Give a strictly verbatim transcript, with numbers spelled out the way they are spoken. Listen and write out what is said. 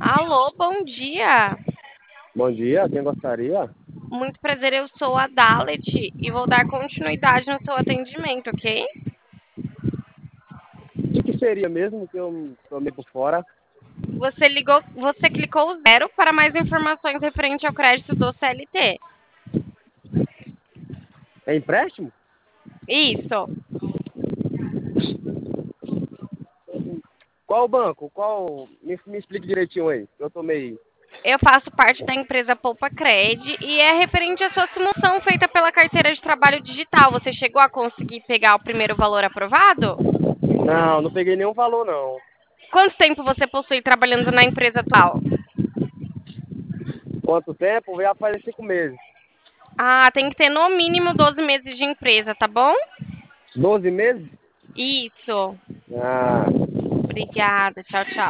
Alô, bom dia. Bom dia, quem gostaria? Muito prazer, eu sou a Dalet e vou dar continuidade no seu atendimento, ok? O que seria mesmo que eu tomei por fora? Você ligou, você clicou o zero para mais informações referente ao crédito do C L T. É empréstimo? Isso. Qual banco? Qual? Me, me explique direitinho aí. Eu tomei. Eu faço parte da empresa Poupa Cred e é referente à sua simulação feita pela carteira de trabalho digital. Você chegou a conseguir pegar o primeiro valor aprovado? Não, não peguei nenhum valor, não. Quanto tempo você possui trabalhando na empresa atual? Quanto tempo? Veio faz cinco meses. Ah, tem que ter no mínimo doze meses de empresa, tá bom? Doze meses? Isso. Ah. Obrigada. Tchau, tchau.